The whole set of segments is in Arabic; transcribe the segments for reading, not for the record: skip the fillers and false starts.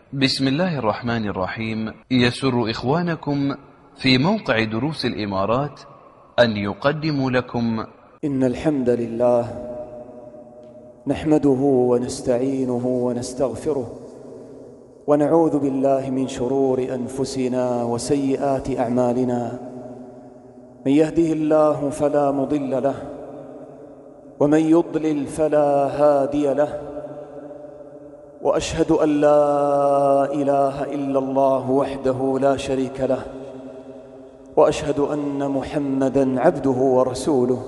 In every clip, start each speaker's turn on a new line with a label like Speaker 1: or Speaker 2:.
Speaker 1: بسم الله الرحمن الرحيم. يسر إخوانكم في موقع دروس الإمارات أن يقدموا لكم
Speaker 2: إن الحمد لله نحمده ونستعينه ونستغفره ونعوذ بالله من شرور أنفسنا وسيئات أعمالنا. من يهده الله فلا مضل له ومن يضلل فلا هادي له، وأشهد أن لا إله إلا الله وحده لا شريك له، وأشهد أن محمدًا عبده ورسوله.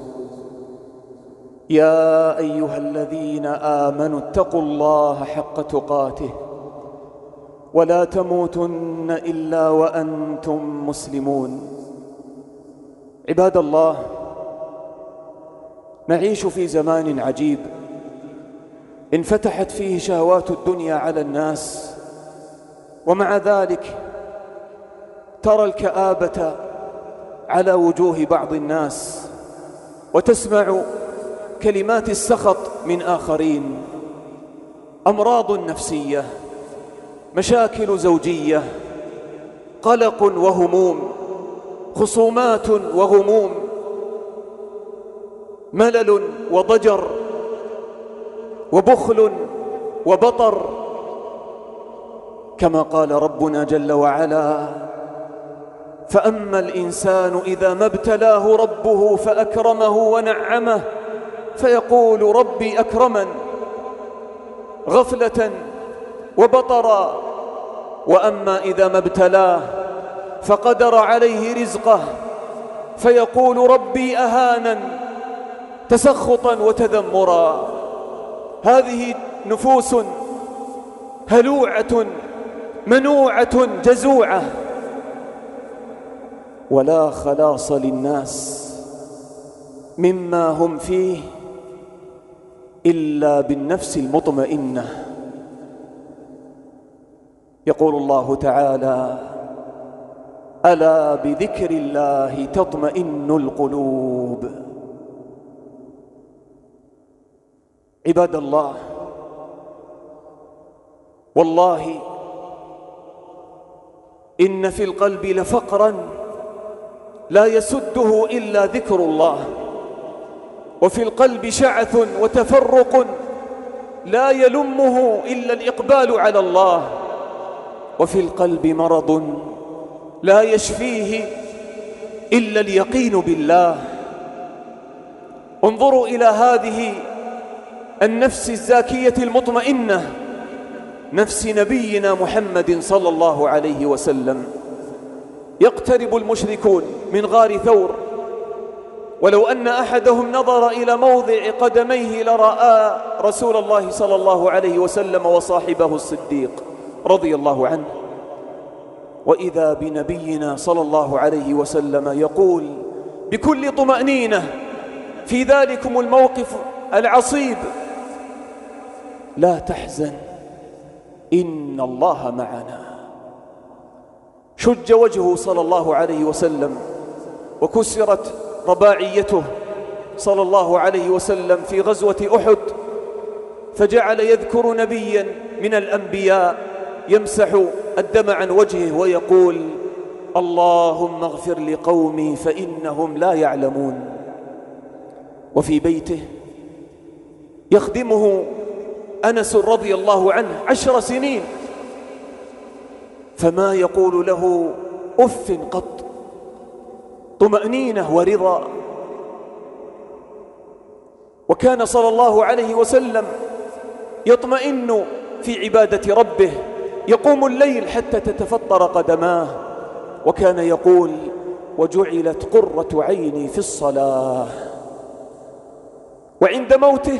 Speaker 2: يا أيها الذين آمنوا اتقوا الله حق تقاته ولا تموتن إلا وأنتم مسلمون. عباد الله، نعيش في زمان عجيب انفتحت فيه شهوات الدنيا على الناس، ومع ذلك ترى الكآبة على وجوه بعض الناس، وتسمع كلمات السخط من آخرين، أمراض نفسية، مشاكل زوجية، قلق وهموم، خصومات وغموم، ملل وضجر وبخل وبطر، كما قال ربنا جل وعلا: فأما الإنسان إذا ما ابتلاه ربه فأكرمه ونعمه فيقول ربي أكرمن، غفلة وبطرا. وأما إذا ما ابتلاه فقدر عليه رزقه فيقول ربي أهانن، تسخطا وتذمرا. هذه نفوس هلوعة منوعة جزوعة، ولا خلاص للناس مما هم فيه إلا بالنفس المطمئنة. يقول الله تعالى: ألا بذكر الله تطمئن القلوب. عباد الله، والله إن في القلب لفقرا لا يسده إلا ذكر الله، وفي القلب شعث وتفرق لا يلمه إلا الإقبال على الله، وفي القلب مرض لا يشفيه إلا اليقين بالله. انظروا إلى هذه النفس الزاكية المطمئنة، نفس نبينا محمد صلى الله عليه وسلم. يقترب المشركون من غار ثور، ولو أن أحدهم نظر إلى موضع قدميه لرأى رسول الله صلى الله عليه وسلم وصاحبه الصديق رضي الله عنه. وإذا بنبينا صلى الله عليه وسلم يقول بكل طمأنينة في ذلكم الموقف العصيب: لا تحزن إن الله معنا. شج وجهه صلى الله عليه وسلم وكسرت رباعيته صلى الله عليه وسلم في غزوة أحد، فجعل يذكر نبيا من الأنبياء يمسح الدم عن وجهه ويقول: اللهم اغفر لقومي فإنهم لا يعلمون. وفي بيته يخدمه أنس رضي الله عنه 10 سنين، فما يقول له أف قط، طمأنينة ورضا. وكان صلى الله عليه وسلم يطمئن في عبادة ربه، يقوم الليل حتى تتفطر قدماه، وكان يقول: وجعلت قرة عيني في الصلاة. وعند موته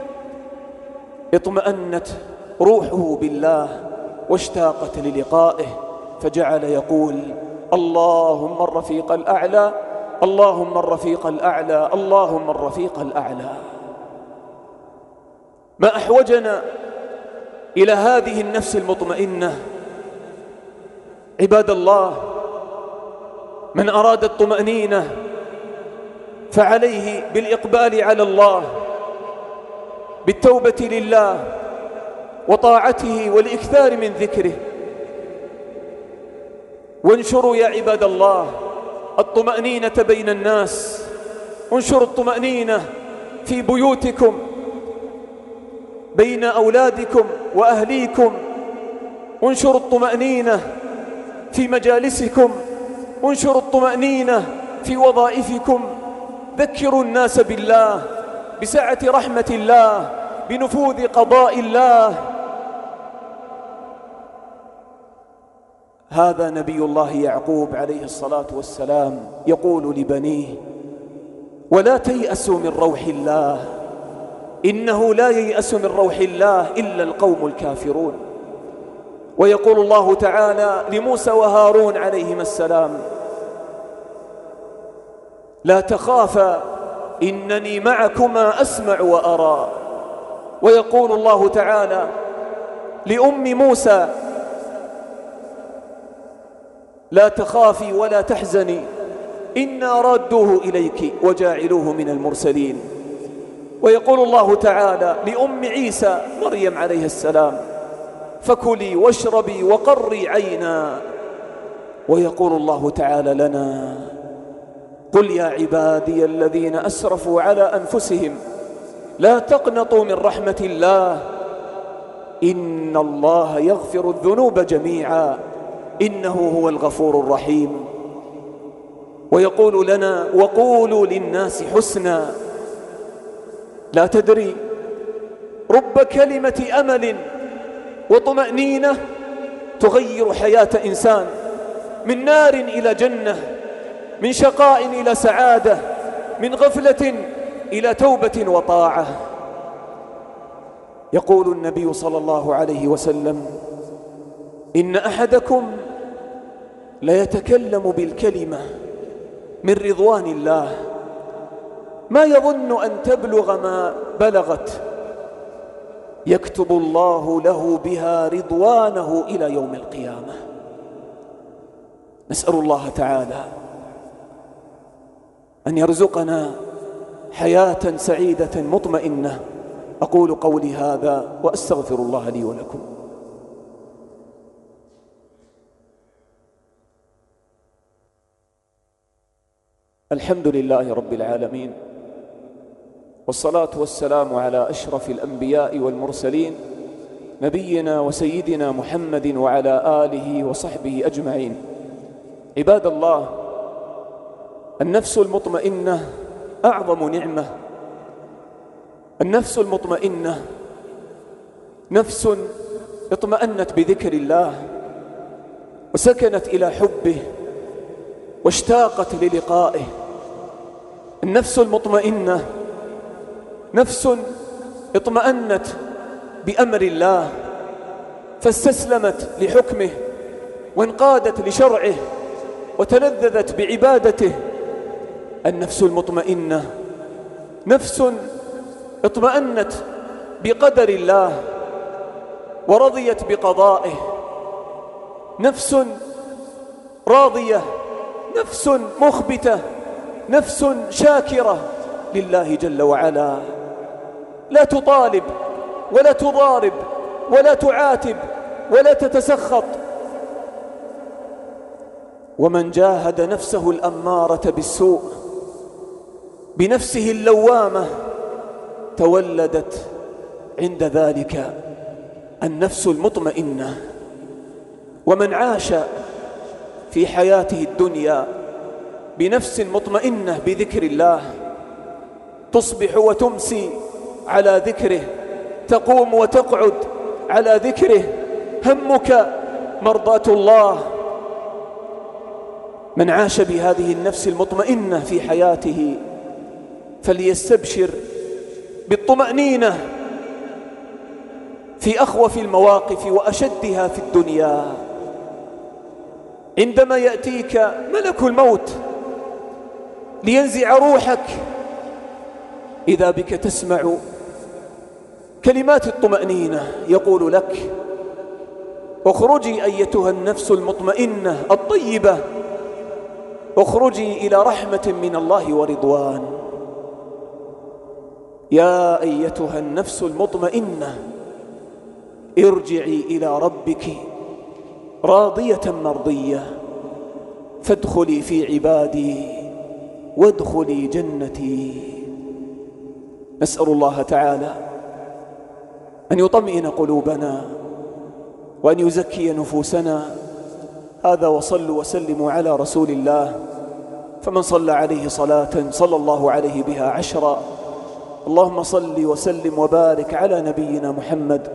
Speaker 2: اطمأنت روحه بالله واشتاقت للقائه، فجعل يقول: اللهم الرفيق الأعلى، اللهم الرفيق الأعلى، اللهم الرفيق الأعلى. ما أحوجنا إلى هذه النفس المطمئنة؟ عباد الله، من أراد الطمأنينة فعليه بالإقبال على الله، بالتوبة لله وطاعته والإكثار من ذكره وانشروا يا عباد الله الطمأنينة بين الناس، انشروا الطمأنينة في بيوتكم، بين أولادكم وأهليكم، انشروا الطمأنينة في مجالسكم، انشروا الطمأنينة في وظائفكم. ذكروا الناس بالله، بسعة رحمة الله، بنفوذ قضاء الله. هذا نبي الله يعقوب عليه الصلاة والسلام يقول لبنيه: ولا تيأسوا من روح الله، إنه لا ييأس من روح الله إلا القوم الكافرون. ويقول الله تعالى لموسى وهارون عليهما السلام: لا تخافا إنني معكما أسمع وأرى. ويقول الله تعالى لأم موسى: لا تخافي ولا تحزني إنا رادوه إليك وجاعلوه من المرسلين. ويقول الله تعالى لأم عيسى مريم عليه السلام: فكلي واشربي وقري عينا. ويقول الله تعالى لنا: قل يا عبادي الذين أسرفوا على أنفسهم لا تقنطوا من رحمة الله إن الله يغفر الذنوب جميعا إنه هو الغفور الرحيم. ويقول لنا: وقولوا للناس حسنا. لا تدري، رب كلمة أمل وطمأنينة تغير حياة إنسان من نار إلى جنة، من شقاء إلى سعادة، من غفلة إلى توبة وطاعة. يقول النبي صلى الله عليه وسلم: إن أحدكم ليتكلم بالكلمة من رضوان الله ما يظن أن تبلغ ما بلغت، يكتب الله له بها رضوانه إلى يوم القيامة. نسأل الله تعالى أن يرزقنا حياة سعيدة مطمئنة. أقول قولي هذا وأستغفر الله لي ولكم. الحمد لله رب العالمين، والصلاة والسلام على أشرف الأنبياء والمرسلين نبينا وسيدنا محمد وعلى آله وصحبه أجمعين. عباد الله، النفس المطمئنة أعظم نعمة. النفس المطمئنة نفس اطمأنت بذكر الله وسكنت إلى حبه واشتاقت للقائه. النفس المطمئنة نفس اطمأنت بأمر الله فاستسلمت لحكمه وانقادت لشرعه وتلذذت بعبادته. النفس المطمئنة نفس اطمأنت بقدر الله ورضيت بقضائه، نفس راضية، نفس مخبتة، نفس شاكرة لله جل وعلا، لا تطالب ولا تضارب ولا تعاتب ولا تتسخط. ومن جاهد نفسه الأمارة بالسوء بنفسه اللوامة تولدت عند ذلك النفس المطمئنة. ومن عاش في حياته الدنيا بنفس مطمئنة بذكر الله تصبح وتمسي على ذكره، تقوم وتقعد على ذكره، همك مرضاة الله. من عاش بهذه النفس المطمئنة في حياته فليستبشر بالطمأنينة في أخوف المواقف وأشدها في الدنيا. عندما يأتيك ملك الموت لينزع روحك إذا بك تسمع كلمات الطمأنينة يقول لك: اخرجي أيتها النفس المطمئنة الطيبة، اخرجي إلى رحمة من الله ورضوان. يا أيتها النفس المطمئنة ارجعي إلى ربك راضية مرضية فادخلي في عبادي وادخلي جنتي. نسأل الله تعالى أن يطمئن قلوبنا وأن يزكي نفوسنا. هذا وصلوا وسلموا على رسول الله، فمن صلى عليه صلاة صلى الله عليه بها 10. اللهم صل وسلم وبارك على نبينا محمد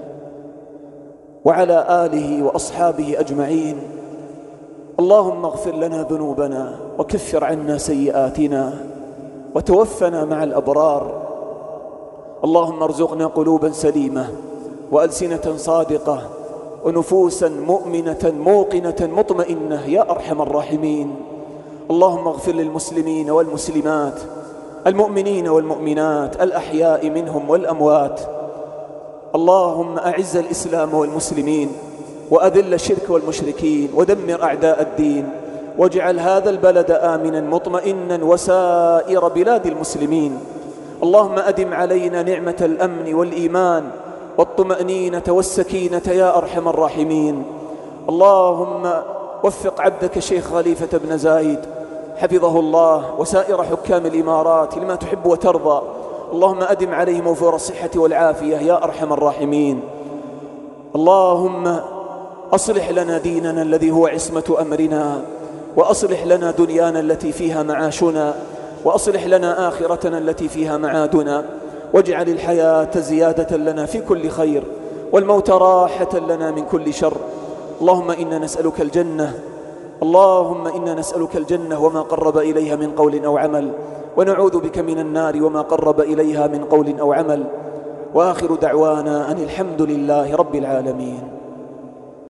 Speaker 2: وعلى آله وأصحابه أجمعين. اللهم اغفر لنا ذنوبنا وكفر عنا سيئاتنا وتوفنا مع الأبرار. اللهم ارزقنا قلوبا سليمة وألسنة صادقة ونفوسا مؤمنة موقنة مطمئنة يا أرحم الراحمين. اللهم اغفر للمسلمين والمسلمات، المؤمنين والمؤمنات، الأحياء منهم والأموات. اللهم أعز الإسلام والمسلمين وأذل الشرك والمشركين ودمر أعداء الدين، واجعل هذا البلد آمنا مطمئنا وسائر بلاد المسلمين. اللهم أدم علينا نعمة الأمن والإيمان والطمأنينة والسكينة يا أرحم الراحمين. اللهم وفق عبدك الشيخ خليفة بن زايد حفظه الله وسائر حكام الإمارات لما تحب وترضى. اللهم أدم عليهم وفور الصحة والعافية يا أرحم الراحمين. اللهم أصلح لنا ديننا الذي هو عصمة أمرنا، وأصلح لنا دنيانا التي فيها معاشنا، وأصلح لنا آخرتنا التي فيها معادنا، واجعل الحياة زيادة لنا في كل خير والموت راحة لنا من كل شر. اللهم إنا نسألك الجنة، اللهم إنا نسألك الجنة وما قرب إليها من قول أو عمل، ونعوذ بك من النار وما قرب إليها من قول أو عمل. وآخر دعوانا أن الحمد لله رب العالمين.